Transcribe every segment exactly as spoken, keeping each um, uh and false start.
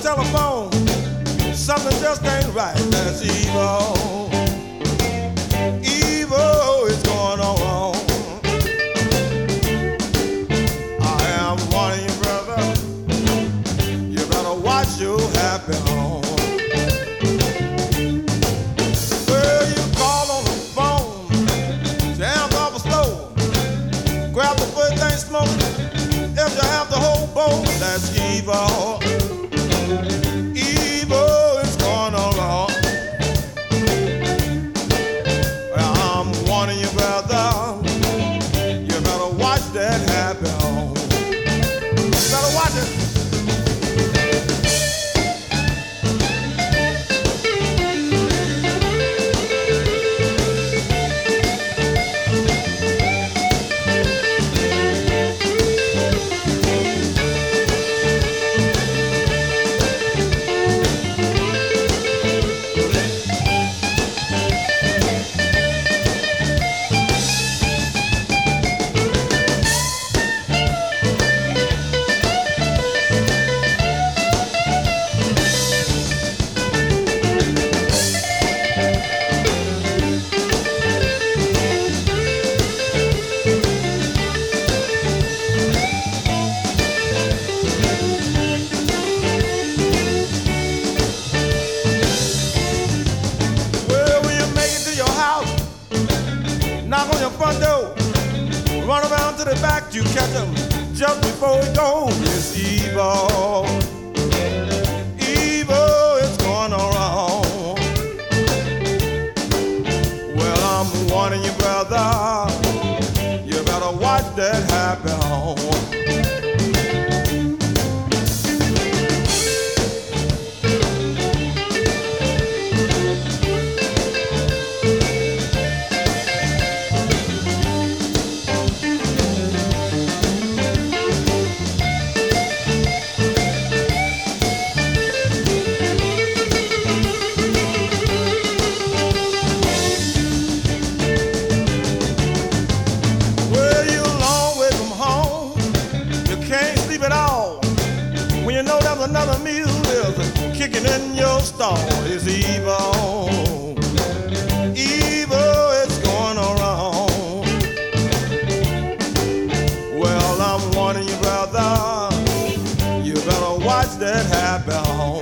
telephone, something just ain't right. That's evil. Evil is going on wrong. I am warning you, brother. You better watch your happy home. Well, you call on the phone, jams off a stove, grab the first thing smoking. If you have the whole bowl, that's evil. Evil is going on wrong. Well, I'm warning you, brother. You better watch that happy home. You better watch it. Knock on your front door, run around to the back, you catch him just before he goes. It's evil. Evil is going on wrong. Well, I'm warning you, brother. You better watch that happy home. Another meal is kicking in your stall. Is evil. Evil is going on wrong. Well, I'm warning you, brother. You better watch that happy home.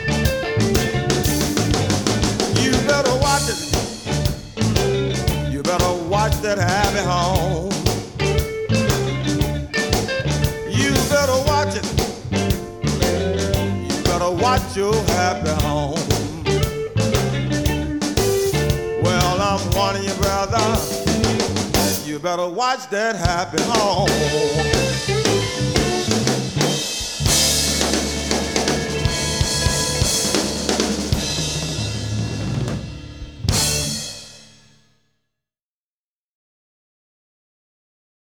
You better watch it. You better watch that happy home. You better watch it. Watch your happy home. Well, I'm warning you, brother. You better watch that happy home.